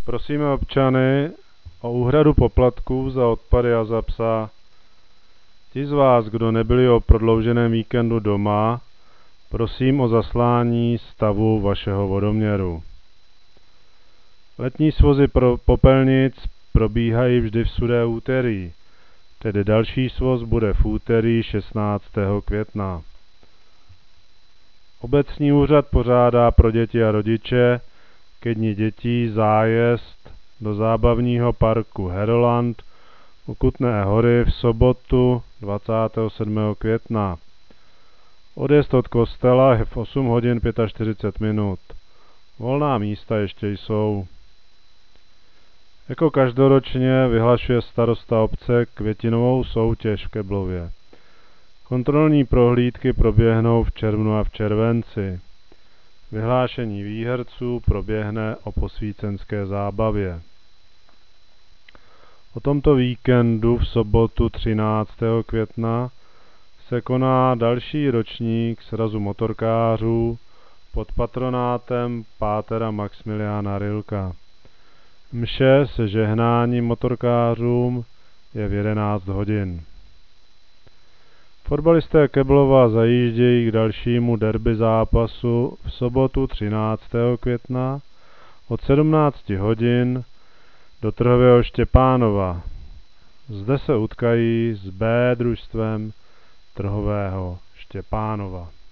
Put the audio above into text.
Prosíme občany o úhradu poplatků za odpady a za psa. Ti z vás, kdo nebyli o prodlouženém víkendu doma, prosím o zaslání stavu vašeho vodoměru. Letní svozy popelnic probíhají vždy v sudé úterý, tedy další svoz bude v úterý 16. května. Obecní úřad pořádá pro děti a rodiče ke dni dětí zájezd do zábavního parku Heroland u Kutné Hory v sobotu 27. května. Odjezd od kostela je v 8 hodin 45 minut. Volná místa ještě jsou. Jako každoročně vyhlašuje starosta obce květinovou soutěž v Keblově. Kontrolní prohlídky proběhnou v červnu a v červenci. Vyhlášení výherců proběhne o posvícenské zábavě. O tomto víkendu v sobotu 13. května se koná další ročník srazu motorkářů pod patronátem pátera Maxmiliána Rilka. Mše se žehnáním motorkářům je v 11 hodin. Fotbalisté Keblova zajíždějí k dalšímu derby zápasu v sobotu 13. května od 17 hodin do Trhového Štěpánova. Zde se utkají s B družstvem Trhového Štěpánova.